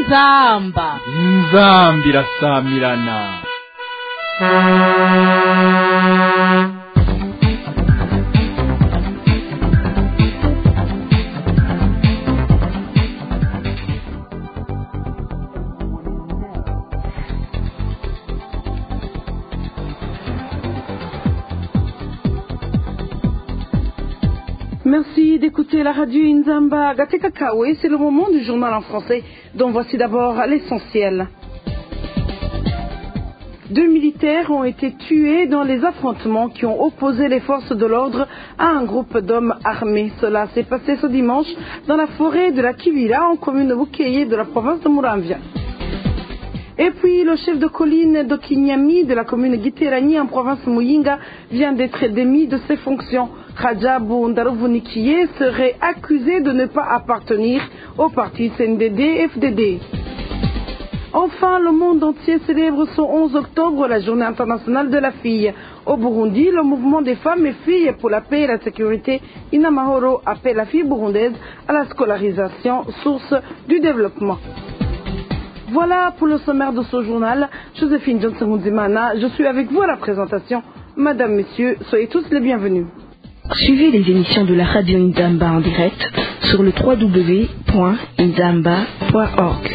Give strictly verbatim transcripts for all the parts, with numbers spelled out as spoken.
inzamba inzamba irasamirana. Merci d'écouter la radio Inzamba Gateka Kawe, c'est le moment du journal en français dont voici d'abord l'essentiel. Deux militaires ont été tués dans les affrontements qui ont opposé les forces de l'ordre à un groupe d'hommes armés. Cela s'est passé ce dimanche dans la forêt de la Kivira en commune de Bukeye de la province de Muramvya. Et puis, le chef de colline de Kinyami de la commune Giterani en province Muyinga vient d'être démis de ses fonctions. Khadjabou Ndarouvunikiye serait accusé de ne pas appartenir au parti C N D D F D D. Enfin, le monde entier célèbre ce onze octobre la journée internationale de la fille. Au Burundi, le mouvement des femmes et filles pour la paix et la sécurité, Inamahoro, appelle la fille burundaise à la scolarisation, source du développement. Voilà pour le sommaire de ce journal. Joséphine Johnson-Mouzimana, je suis avec vous à la présentation. Madame, Messieurs, soyez tous les bienvenus. Suivez les émissions de la radio Inzamba en direct sur le w w w point inzamba point org.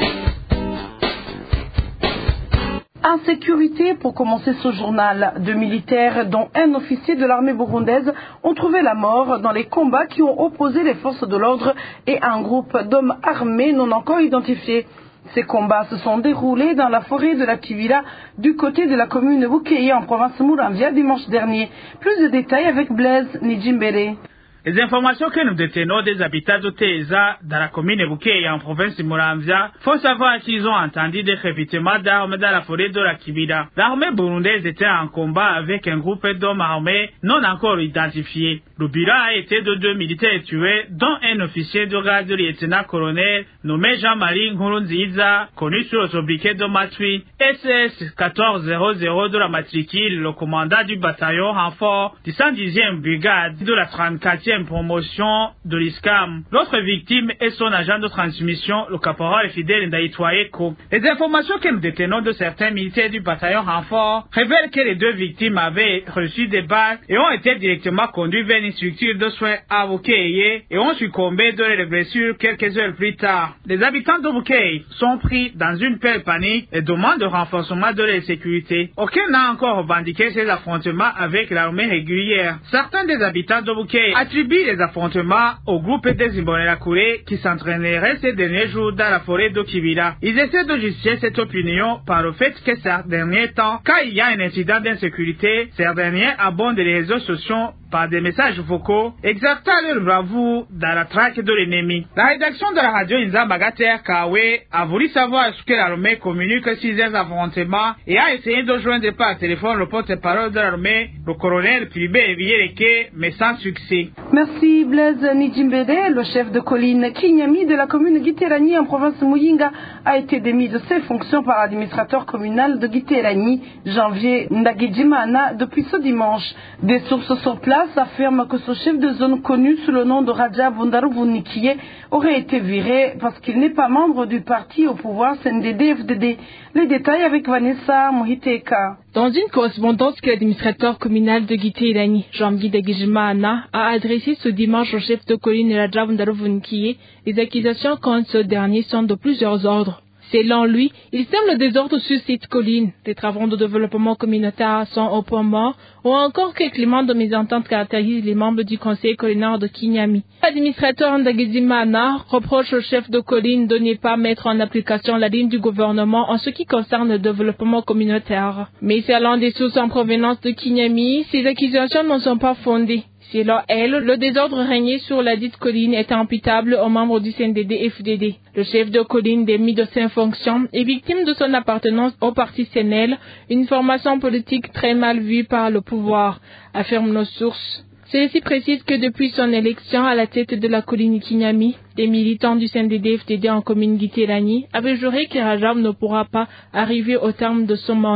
Insécurité, pour commencer ce journal. Deux militaires, dont un officier de l'armée burundaise, ont trouvé la mort dans les combats qui ont opposé les forces de l'ordre et un groupe d'hommes armés non encore identifiés. Ces combats se sont déroulés dans la forêt de la Kivira, du côté de la commune de Bukeye en province Muramvya dimanche dernier. Plus de détails avec Blaise Nijimbere. Les informations que nous détenons des habitants de Teza, dans la commune de Bukeye en province de Muramvya, font savoir qu'ils ont entendu des crépitements d'armes dans la forêt de la Kivira. L'armée burundaise était en combat avec un groupe d'hommes armés non encore identifiés. Le bilan a été de deux militaires tués, dont un officier de grade de lieutenant-colonel nommé Jean-Marie Nkurunziza, connu sur le sobriquet de Matui, S S quatorze zéro zéro de la matricule, le commandant du bataillon renfort du cent dixième brigade de la trente-quatrième promotion de l'I S C A M. L'autre victime est son agent de transmission, le caporal Fidèle Ndaïtwaeko. Les informations que nous détenons de certains militaires du bataillon renfort révèlent que les deux victimes avaient reçu des balles et ont été directement conduits vers une structure de soins à Bukeye et ont succombé de leurs blessures quelques heures plus tard. Les habitants de Bukeye sont pris dans une pelle panique et demandent le renforcement de leur sécurité. Aucun n'a encore revendiqué ces affrontements avec l'armée régulière. Certains des habitants de Bukeye attribuent les affrontements au groupe des Imbonerakure qui s'entraînerait ces derniers jours dans la forêt de Kivira. Ils essaient de justifier cette opinion par le fait que ces derniers temps, quand il y a un incident d'insécurité, ces derniers abondent les réseaux sociaux par des messages vocaux, exerçant leur bravoure dans la traque de l'ennemi. La rédaction de la radio Inzamba Gateka Kawe a voulu savoir ce que l'armée communique sur ces affrontements et a essayé de joindre par téléphone le porte-parole de l'armée, le colonel Philibert Viereke, mais sans succès. Merci Blaise Nijimbere. Le chef de colline Kinyami de la commune Giterani en province Muyinga a été démis de ses fonctions par l'administrateur communal de Giterani, Janvier Ndagijimana, depuis ce dimanche. Des sources sur place affirment que ce chef de zone connu sous le nom de Khadjabou Ndarouvunikiye aurait été viré parce qu'il n'est pas membre du parti au pouvoir C N D D F D D. Les détails avec Vanessa Mohiteka. Dans une correspondance que l'administrateur communal de Giterani, Jean-Guy Ndagijimana, a adressée ce dimanche au chef de colline Khadjabou Ndarouvunikiye, les accusations contre ce dernier sont de plusieurs ordres. Selon lui, il sème le désordre sur cette colline. Des travaux de développement communautaire sont au point mort, ou encore que le climat de mésentente caractérise les membres du conseil collinaire de Kinyami. L'administrateur Ndagijimana reproche au chef de colline de ne pas mettre en application la ligne du gouvernement en ce qui concerne le développement communautaire. Mais selon des sources en provenance de Kinyami, ces accusations ne sont pas fondées. Selon elle, le désordre régné sur la dite colline est imputable aux membres du C N D D F D D. Le chef de colline démis de ses fonctions est victime de son appartenance au parti C N L, une formation politique très mal vue par le pouvoir, affirment nos sources. Celle-ci précise que depuis son élection à la tête de la colline Kinyami, des militants du C N D D F D D en commune Giterani avaient juré que Khadjabou ne pourra pas arriver au terme de son mandat.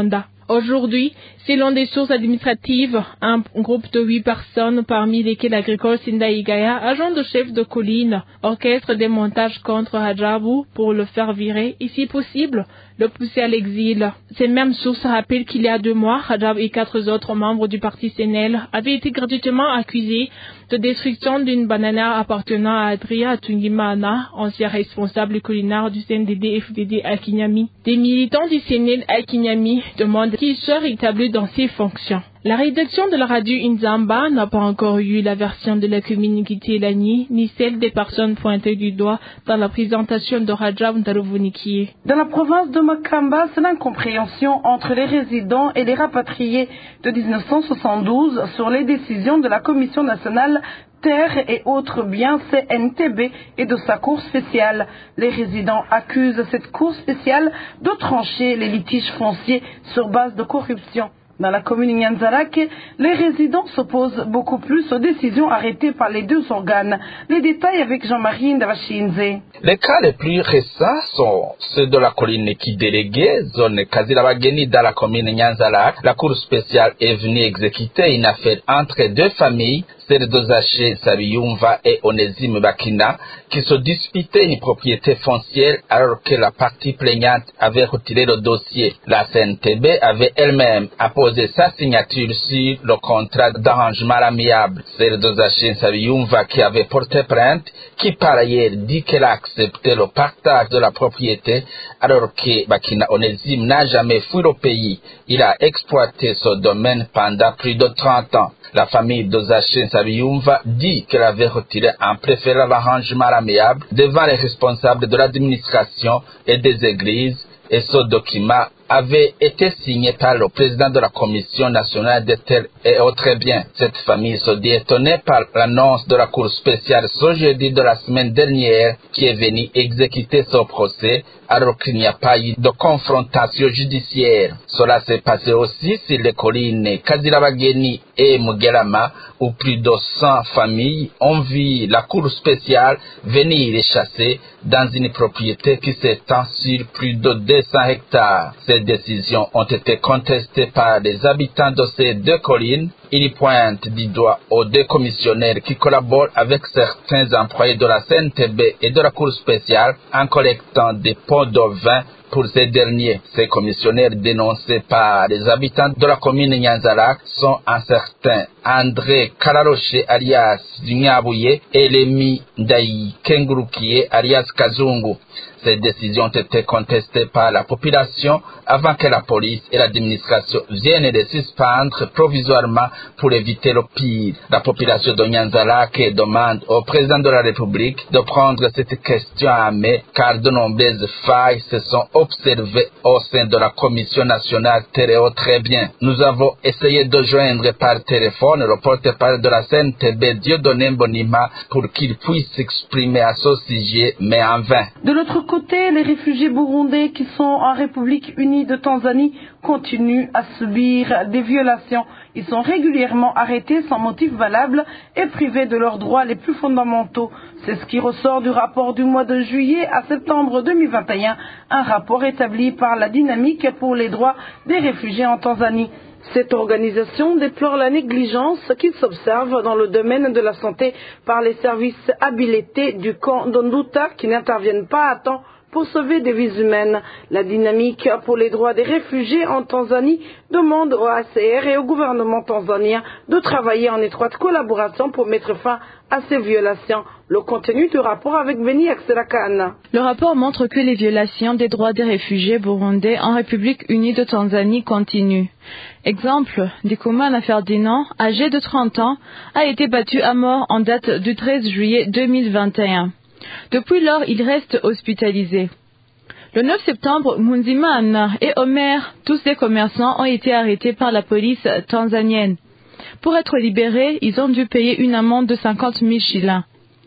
Aujourd'hui, selon des sources administratives, un groupe de huit personnes, parmi lesquelles l'agricole Sindaïgaya, agent de chef de colline, orchestre des montages contre Radjabou pour le faire virer, et si possible, le pousser à l'exil. Ces mêmes sources rappellent qu'il y a deux mois, Radjab et quatre autres membres du parti C N L avaient été gratuitement accusés de destruction d'une bananière appartenant à Adria Tungimana, ancien responsable culinaire du C N D D F D D à Kinyami. Des militants du C N L à Kinyami demandent qu'il soit rétabli dans ses fonctions. La rédaction de la radio Inzamba n'a pas encore eu la version de la commune Gitelani, ni celle des personnes pointées du doigt dans la présentation de Radjab Ndarovunikie. Dans la province de Makamba, c'est l'incompréhension entre les résidents et les rapatriés de mille neuf cent soixante-douze sur les décisions de la Commission nationale Terre et autres biens C N T B et de sa cour spéciale. Les résidents accusent cette cour spéciale de trancher les litiges fonciers sur base de corruption. Dans la commune Nyanzarake, les résidents s'opposent beaucoup plus aux décisions arrêtées par les deux organes. Les détails avec Jean-Marie Ndavashinze. Les cas les plus récents sont ceux de la colline qui déléguée, zone Kazirabageni dans la commune Nyanzarake. La cour spéciale est venue exécuter une affaire entre deux familles, Serdozaché Sabiyumva et Onésime Bakina, qui se disputaient une propriété foncière alors que la partie plaignante avait retiré le dossier. La C N T B avait elle-même apposé sa signature sur le contrat d'arrangement amiable. Serdozaché Sabiyumva qui avait porté plainte, qui par ailleurs dit qu'elle a accepté le partage de la propriété alors que Bakina Onésime n'a jamais fui le pays. Il a exploité ce domaine pendant plus de trente ans. La famille de Zaché Sabiyumva dit qu'elle avait retiré en préférant l'arrangement amiable devant les responsables de l'administration et des églises, et ce document avait été signé par le président de la Commission nationale des terres et autres biens. Cette famille se dit étonnée par l'annonce de la Cour spéciale ce jeudi de la semaine dernière qui est venue exécuter ce procès alors qu'il n'y a pas eu de confrontation judiciaire. Cela s'est passé aussi sur les collines Kazirabageni et Mugerama où plus de cent familles ont vu la Cour spéciale venir les chasser dans une propriété qui s'étend sur plus de deux cents hectares. Ces décisions ont été contestées par les habitants de ces deux collines. Ils pointent du doigt aux deux commissionnaires qui collaborent avec certains employés de la C N T B et de la Cour spéciale en collectant des pots de vin pour ces derniers. Ces commissionnaires dénoncés par les habitants de la commune Nyanzarake sont un certain André Kararoche alias Dunyabouye et Lemi Ndayi Kengurukiye alias Kazungu. Ces décisions ont été contestées par la population avant que la police et l'administration viennent les suspendre provisoirement pour éviter le pire. La population de Nyanzarake demande au président de la République de prendre cette question à main car de nombreuses failles se sont observées au sein de la Commission nationale Terre et autres biens. Nous avons essayé de joindre par téléphone le porte-parole de la C N T B Dieudonné Mbonima pour qu'il puisse s'exprimer à ce sujet, mais en vain. De l'autre côté, les réfugiés burundais qui sont en République unie de Tanzanie continuent à subir des violations. Ils sont régulièrement arrêtés sans motif valable et privés de leurs droits les plus fondamentaux. C'est ce qui ressort du rapport du mois de juillet à septembre deux mille vingt et un, un rapport établi par la Dynamique pour les droits des réfugiés en Tanzanie. Cette organisation déplore la négligence qui s'observe dans le domaine de la santé par les services habilités du camp d'Onduta qui n'interviennent pas à temps pour sauver des vies humaines. La Dynamique pour les droits des réfugiés en Tanzanie demande au H C R et au gouvernement tanzanien de travailler en étroite collaboration pour mettre fin à ces violations. Le contenu du rapport avec Beni Akselakana. Le rapport montre que les violations des droits des réfugiés burundais en République unie de Tanzanie continuent. Exemple, Ndikumana Ferdinand, âgé de trente ans, a été battu à mort en date du treize juillet deux mille vingt et un. Depuis lors, il reste hospitalisé. Le neuf septembre, Munzimana et Omer, tous des commerçants, ont été arrêtés par la police tanzanienne. Pour être libérés, ils ont dû payer une amende de cinquante mille shillings.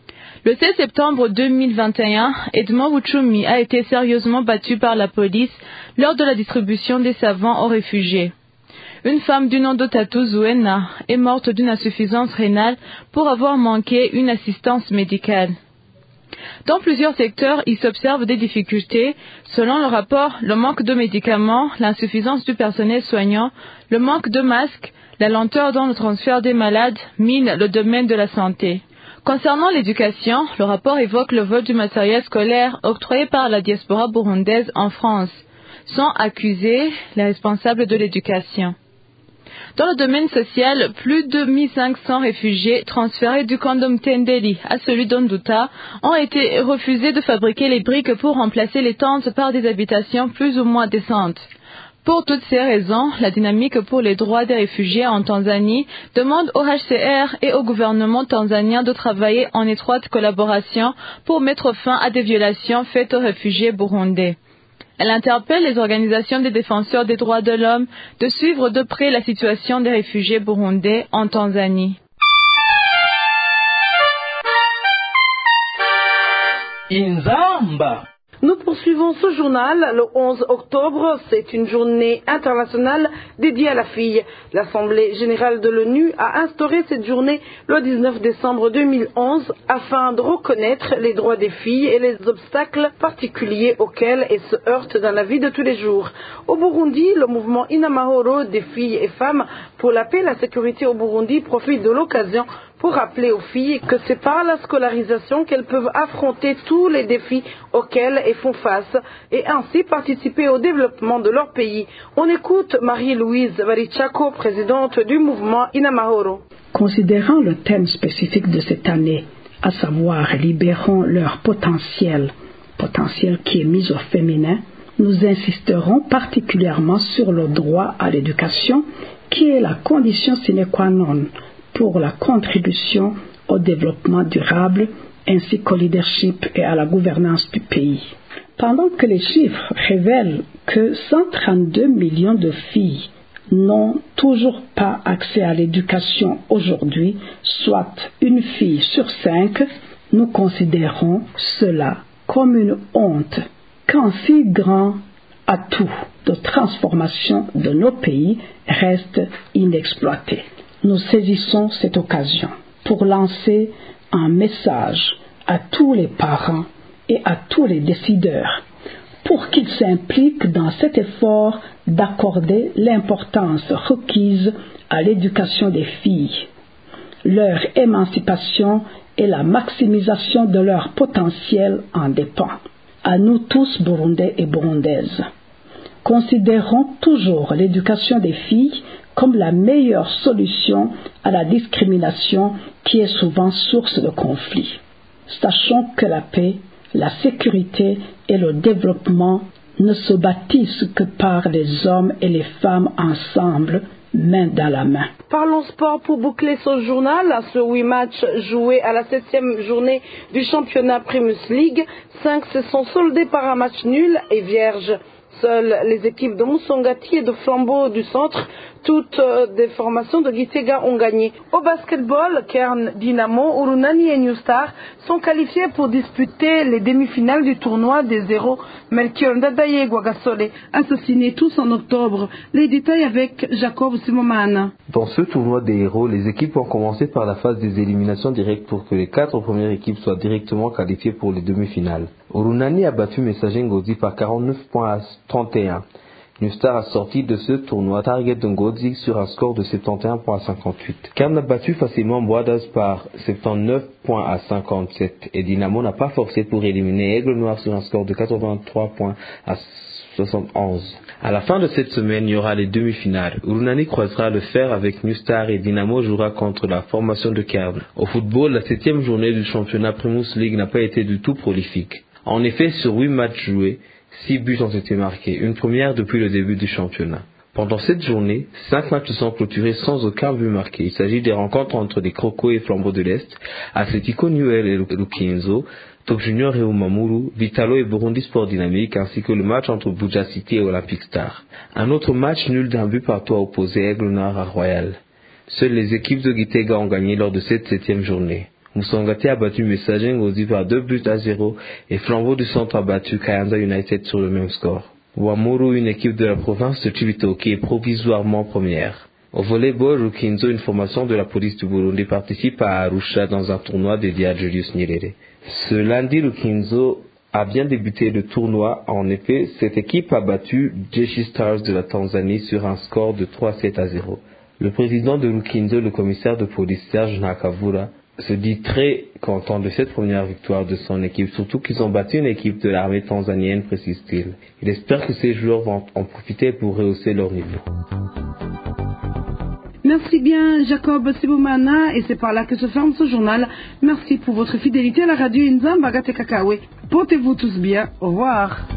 Le seize septembre deux mille vingt et un, Edmond Wuchumi a été sérieusement battu par la police lors de la distribution des savons aux réfugiés. Une femme du nom de Tatou Zuena est morte d'une insuffisance rénale pour avoir manqué une assistance médicale. Dans plusieurs secteurs, il s'observe des difficultés. Selon le rapport, le manque de médicaments, l'insuffisance du personnel soignant, le manque de masques, la lenteur dans le transfert des malades minent le domaine de la santé. Concernant l'éducation, le rapport évoque le vol du matériel scolaire octroyé par la diaspora burundaise en France, sans accuser les responsables de l'éducation. Dans le domaine social, plus de mille cinq cents réfugiés transférés du camp d'Omtendeli à celui d'Onduta ont été refusés de fabriquer les briques pour remplacer les tentes par des habitations plus ou moins décentes. Pour toutes ces raisons, la dynamique pour les droits des réfugiés en Tanzanie demande au H C R et au gouvernement tanzanien de travailler en étroite collaboration pour mettre fin à des violations faites aux réfugiés burundais. Elle interpelle les organisations des défenseurs des droits de l'homme de suivre de près la situation des réfugiés burundais en Tanzanie. Inzamba. Nous poursuivons ce journal le onze octobre. C'est une journée internationale dédiée à la fille. L'Assemblée générale de l'ONU a instauré cette journée le dix-neuf décembre deux mille onze afin de reconnaître les droits des filles et les obstacles particuliers auxquels elles se heurtent dans la vie de tous les jours. Au Burundi, le mouvement Inamahoro des filles et femmes pour la paix et la sécurité au Burundi profite de l'occasion pour rappeler aux filles que c'est par la scolarisation qu'elles peuvent affronter tous les défis auxquels elles font face et ainsi participer au développement de leur pays. On écoute Marie-Louise Varichako, présidente du mouvement Inamahoro. Considérant le thème spécifique de cette année, à savoir libérons leur potentiel, potentiel qui est mis au féminin, nous insisterons particulièrement sur le droit à l'éducation qui est la condition sine qua non pour la contribution au développement durable ainsi qu'au leadership et à la gouvernance du pays. Pendant que les chiffres révèlent que cent trente-deux millions de filles n'ont toujours pas accès à l'éducation aujourd'hui, soit une fille sur cinq, nous considérons cela comme une honte qu'un si grand atout de transformation de nos pays reste inexploité. Nous saisissons cette occasion pour lancer un message à tous les parents et à tous les décideurs pour qu'ils s'impliquent dans cet effort d'accorder l'importance requise à l'éducation des filles, leur émancipation et la maximisation de leur potentiel en dépend. À nous tous, Burundais et Burundaises, considérons toujours l'éducation des filles comme la meilleure solution à la discrimination qui est souvent source de conflits. Sachons que la paix, la sécurité et le développement ne se bâtissent que par les hommes et les femmes ensemble, main dans la main. Parlons sport pour boucler ce journal. Sur huit matchs joués à la septième journée du championnat Primus League, cinq se sont soldés par un match nul et vierge. Seules les équipes de Musongati et de Flambeau du Centre, toutes euh, des formations de Gitega, ont gagné. Au basketball, Kern, Dynamo, Urunani et New Star sont qualifiés pour disputer les demi-finales du tournoi des zéros Melchior Ndadaye et Guagasole, assassinés tous en octobre. Les détails avec Jacob Simomana. Dans ce tournoi des héros, les équipes ont commencé par la phase des éliminations directes pour que les quatre premières équipes soient directement qualifiées pour les demi-finales. Urunani a battu Messager Ngozi par quarante-neuf points à trente et un. New Star a sorti de ce tournoi Target de Ngozi sur un score de soixante et onze points à cinquante-huit. Kern a battu facilement Boadas par soixante-dix-neuf points à cinquante-sept et Dynamo n'a pas forcé pour éliminer Aigle Noir sur un score de quatre-vingt-trois points à soixante et onze. À la fin de cette semaine, il y aura les demi-finales. Urunani croisera le fer avec New Star et Dynamo jouera contre la formation de Kern. Au football, la septième journée du championnat Primus League n'a pas été du tout prolifique. En effet, sur huit matchs joués, six buts ont été marqués, une première depuis le début du championnat. Pendant cette journée, cinq matchs sont clôturés sans aucun but marqué. Il s'agit des rencontres entre les Crocos et Flambeau de l'Est, Atletico Newell et Lukinzo, Top Junior et Umamuru, Vitalo et Burundi Sport Dynamique, ainsi que le match entre Buja City et Olympic Star. Un autre match nul d'un but partout a opposé Aigle Noir à Royal. Seules les équipes de Gitega ont gagné lors de cette septième journée. Musongati a battu Messager Ngozi par deux buts à zéro et Flambeau du Centre a battu Kayanza United sur le même score. Wamuru, une équipe de la province de Chibitoke, est provisoirement première. Au volleyball, Rukinzo, une formation de la police du Burundi, participe à Arusha dans un tournoi dédié à Julius Nyerere. Ce lundi, Rukinzo a bien débuté le tournoi. En effet, cette équipe a battu Jeshi Stars de la Tanzanie sur un score de trois sept à zéro. Le président de Rukinzo, le commissaire de police Serge Nakavura, se dit très content de cette première victoire de son équipe, surtout qu'ils ont battu une équipe de l'armée tanzanienne, précise-t-il. Il espère que ces joueurs vont en profiter pour rehausser leur niveau. Merci bien Jacob Siboumana, et c'est par là que se ferme ce journal. Merci pour votre fidélité à la radio Inzamba Gate Kakawe. Portez-vous tous bien, au revoir.